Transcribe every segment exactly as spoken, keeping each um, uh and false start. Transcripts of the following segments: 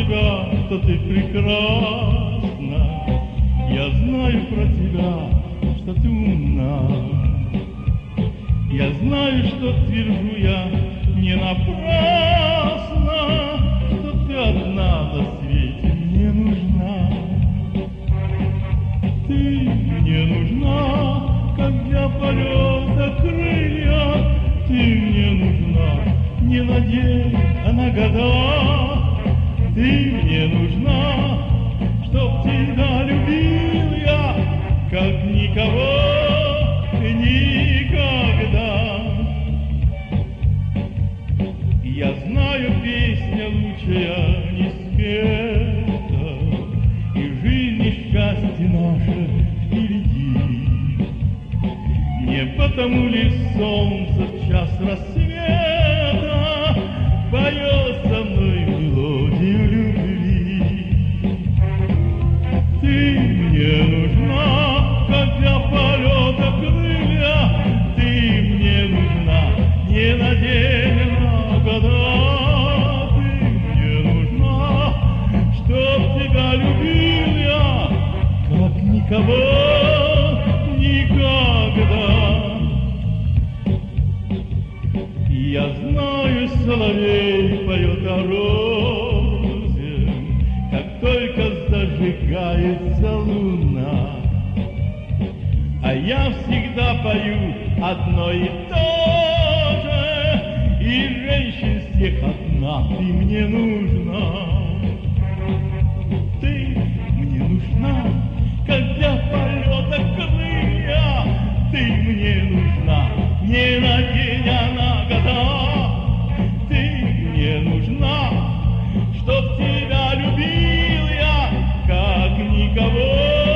тебя, что ты прекрасна. Я знаю про тебя, что ты умна. Я знаю, что твержу я не напрасно, что ты одна на свете мне нужна. Ты мне нужна, как для полета крылья. Ты мне нужна не на день, а на года. Ты мне нужна, чтоб тебя любил я, как никого никогда. Я знаю, песня лучшая не спета, и жизнь и счастье наше впереди. Не потому ли солнце в час рассвета поет со мной мелодию любви? Ты мне нужна, как для полета крылья. Ты мне нужна не на день, а на года. Ты мне нужна, чтоб тебя любил я, как никого никогда. Я знаю, соловей поет о розе, как только зажигается луна. А я всегда пою одно и то же, и женщин всех одна ты мне нужна. Ты мне нужна, как для полета крылья. Ты мне нужна не на день, а на года. Ты мне нужна, чтоб тебя любил я, как никого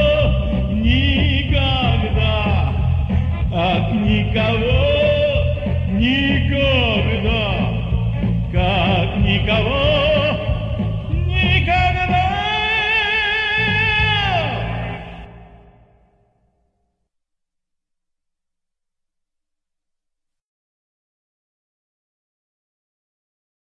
никогда, как никого никогда, как никого.